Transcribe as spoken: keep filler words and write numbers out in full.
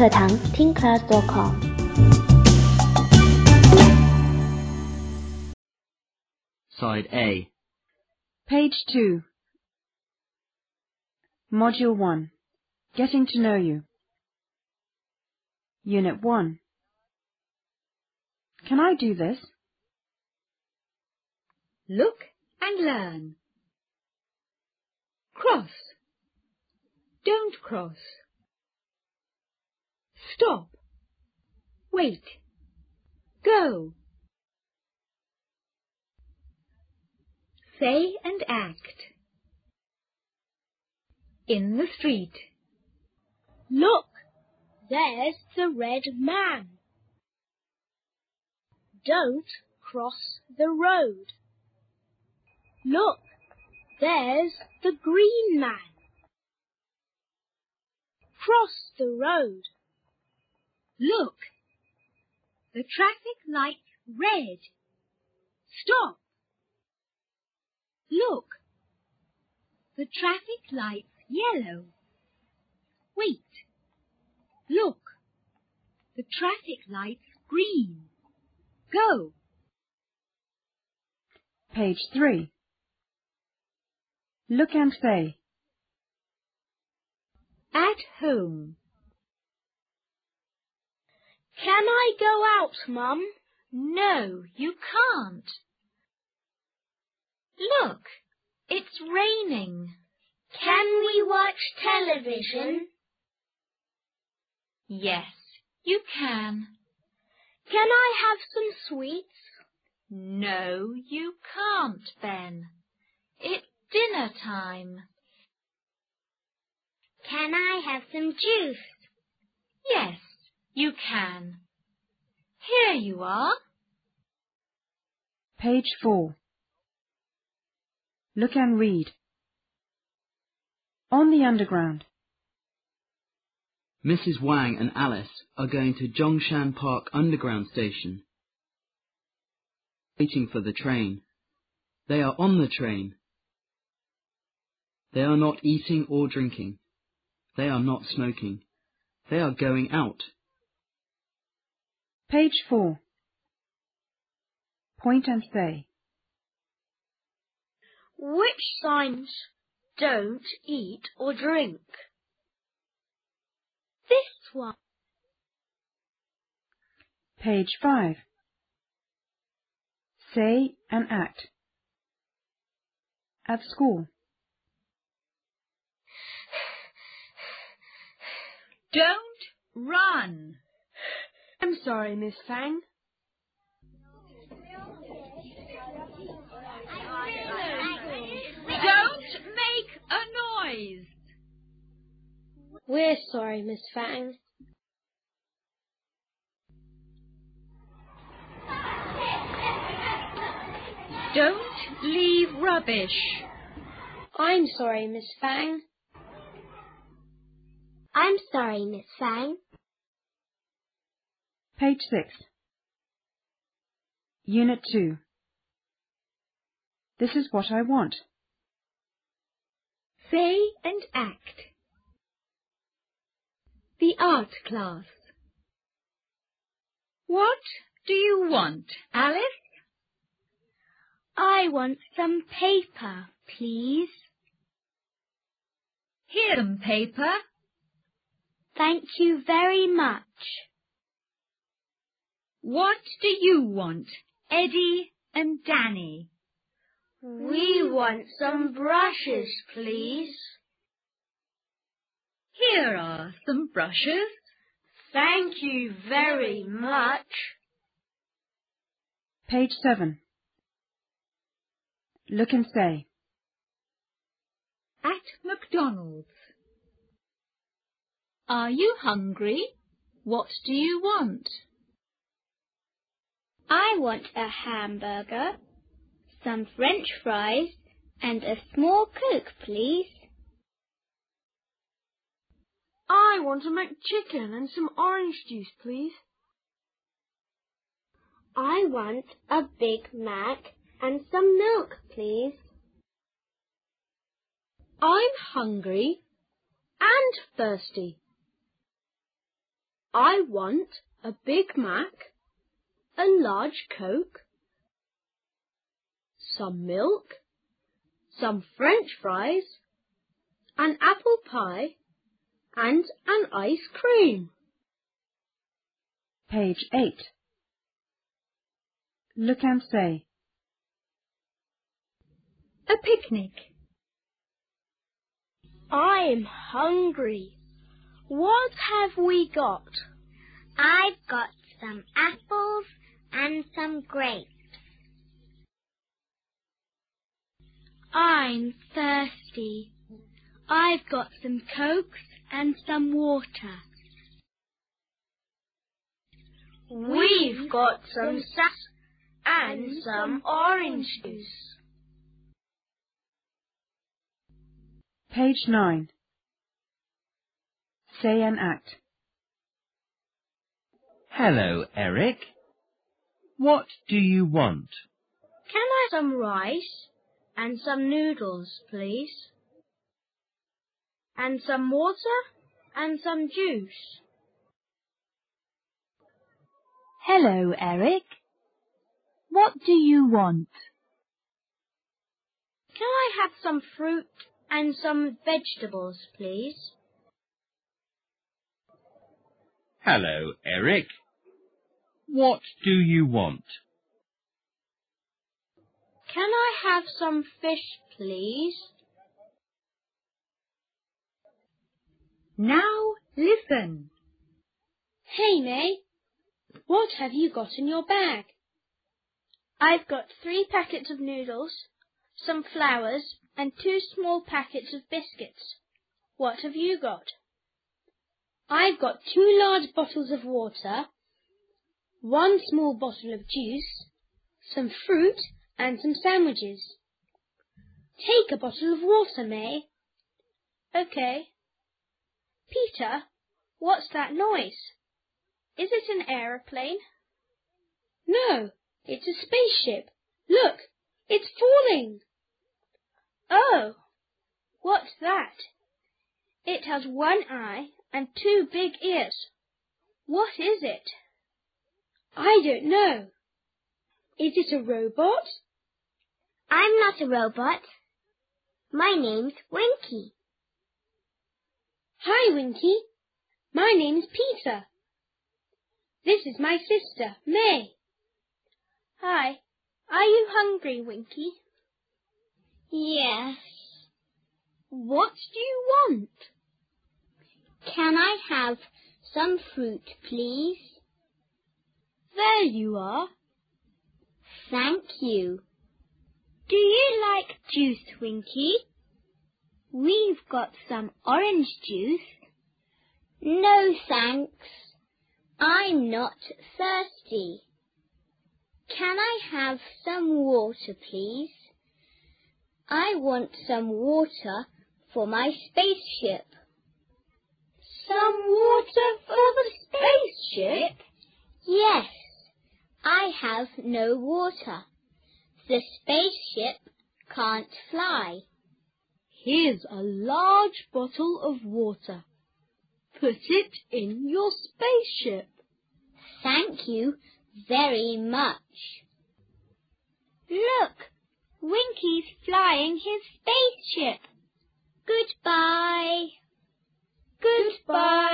课堂 听 class dot com。 Side A. Page two. Module one. Getting to know you. Unit one. Can I do this? Look and learn. Cross. Don't cross. Stop. Wait. Go. Say and act. In the street. Look, there's the red man. Don't cross the road. Look, there's the green man. Cross the road. Look, the traffic light's red. Stop. Look, the traffic light's yellow. Wait. Look, the traffic light's green. Go. Page three. Look and say. At home. Can I go out, Mum? No, you can't. Look, it's raining. Can we watch television? Yes, you can. Can I have some sweets? No, you can't, Ben. It's dinner time. Can I have some juice? Yes, you can. Here you are. Page four. Look and read. On the Underground. Missus Wang and Alice are going to Zhongshan Park Underground Station, waiting for the train. They are on the train. They are not eating or drinking. They are not smoking. They are going out. Page four. Point and say. Which signs don't eat or drink? This one. Page five. Say and act. At school. Don't run. I'm sorry, Miss Fang. Don't make a noise. We're sorry, Miss Fang. Don't leave rubbish. I'm sorry, Miss Fang. I'm sorry, Miss Fang. Page six. Unit two. This is what I want. Say and act. The art class. What do you want, Alice? I want some paper, please. Here's some paper. Thank you very much. What do you want, Eddie and Danny? We want some brushes, please. Here are some brushes. Thank you very much. Page seven. Look and say. At McDonald's. Are you hungry? What do you want? I want a hamburger, some French fries, and a small Coke, please. I want a McChicken and some orange juice, please. I want a Big Mac and some milk, please. I'm hungry and thirsty. I want a Big Mac, a large Coke, some milk, some French fries, an apple pie, and an ice cream. Page eight. Look and say. A picnic. I'm hungry. What have we got? I've got some apples and some grapes. I'm thirsty. I've got some Cokes and some water. We've got some sass and some orange juice. Page nine. Say and act. Hello, Eric. What do you want? Can I have some rice and some noodles, please? And some water and some juice. Hello, Eric. What do you want? Can I have some fruit and some vegetables, please? Hello, Eric. What do you want? Can I have some fish, please? Now listen. Hey, May, what have you got in your bag? I've got three packets of noodles, some flowers, and two small packets of biscuits. What have you got? I've got two large bottles of water, one small bottle of juice, some fruit, and some sandwiches. Take a bottle of water, May. Okay. Peter, what's that noise? Is it an aeroplane? No, it's a spaceship. Look, it's falling. Oh, what's that? It has one eye and two big ears. What is it? I don't know. Is it a robot? I'm not a robot. My name's Winky. Hi, Winky. My name's Peter. This is my sister, May. Hi. Are you hungry, Winky? Yes. What do you want? Can I have some fruit, please? There you are. Thank you. Do you like juice, Winky? We've got some orange juice. No, thanks. I'm not thirsty. Can I have some water, please? I want some water for my spaceship. Some water for the spaceship? Yes, I have no water. The spaceship can't fly. Here's a large bottle of water. Put it in your spaceship. Thank you very much. Look, Winky's flying his spaceship. Goodbye. Goodbye.